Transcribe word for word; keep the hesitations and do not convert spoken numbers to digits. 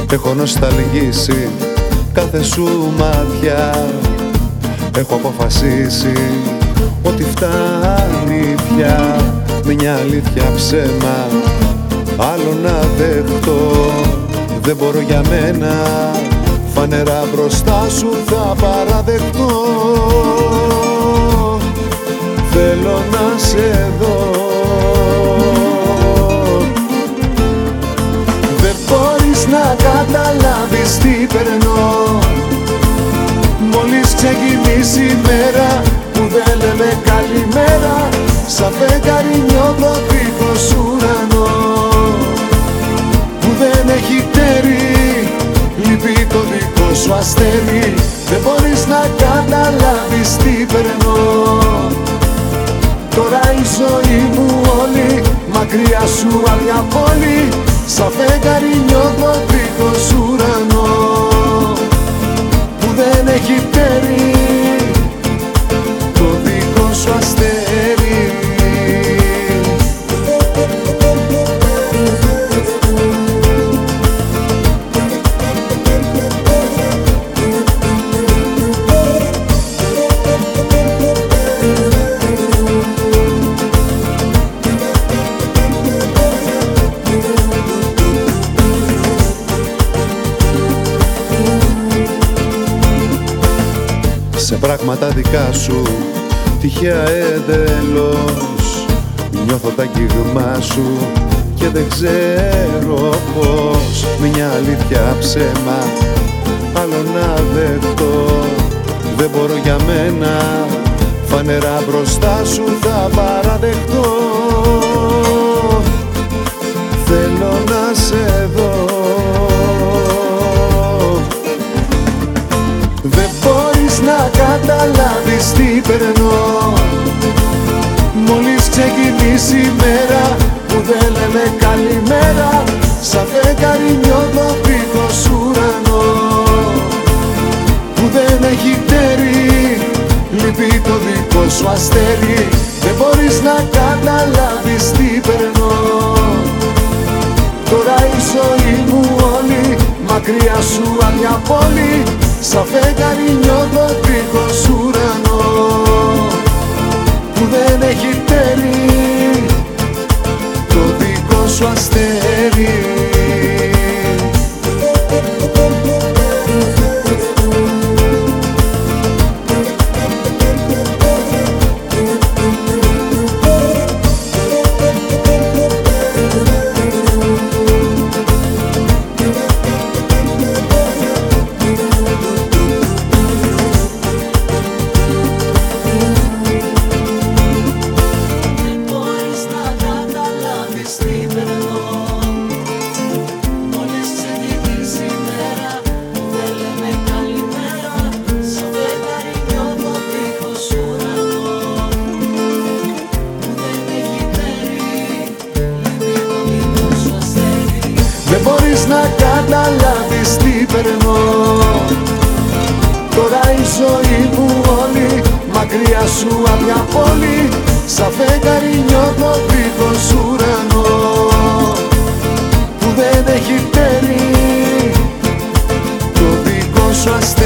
Έχω νοσταλγήσει κάθε σου μάτια. Έχω αποφασίσει ότι φτάνει πια. Μια αλήθεια ψέμα άλλο να δεχτώ. Δεν μπορώ για μένα, φανερά μπροστά σου θα παραδεχτώ. Θέλω να σε δω. Δεν μπορείς να καταλάβεις τι περνώ. Μόλις ξεκινήσει η μέρα που δεν λέμε καλημέρα, σαν φεγγάρι νιώθω δίχως ουρανό που δεν έχει τέρι, λείπει το δικό σου αστέρι. Δεν μπορείς να καταλάβεις τι περνώ. Τώρα η ζωή μου όλη μακριά σου απ' μια πόλη, σαν φεγγάρι νιώθω δίχως ουρανό που δεν έχει τέρι, το δικό σου αστέρι. Σε πράγματα δικά σου τυχαία εντελώς νιώθω τα αγγίγμα σου και δεν ξέρω πως. Μια αλήθεια ψέμα άλλο να δεχτώ. Δεν μπορώ για μένα, φανερά μπροστά σου θα παραδεχτώ. Θέλω να σε δω. Δεν μπορείς να καταλάβεις τι περνώ. Μόλις ξεκινήσει η μέρα που δεν λέμε καλημέρα, σαν φεγγάρι νιώθω δίχως ουρανό που δεν έχει τέρι, λείπει το δικό σου αστέρι. Δεν μπορείς να καταλάβεις τι περνώ. Τώρα η ζωή μου όλη μακριά σου απ' μια πόλη, σαν φεγγάρι νιώθω δίχως ουρανό που δεν έχει τέρι, το δικό σου αστέρι. Δεν μπορείς να καταλάβεις τι περνώ. Τώρα η ζωή μου όλη μακριά σου απ' μια πόλη, σαν φεγγάρι νιώθω δίχως ουρανό που δεν έχει τέρι, το δικό σου αστέρι.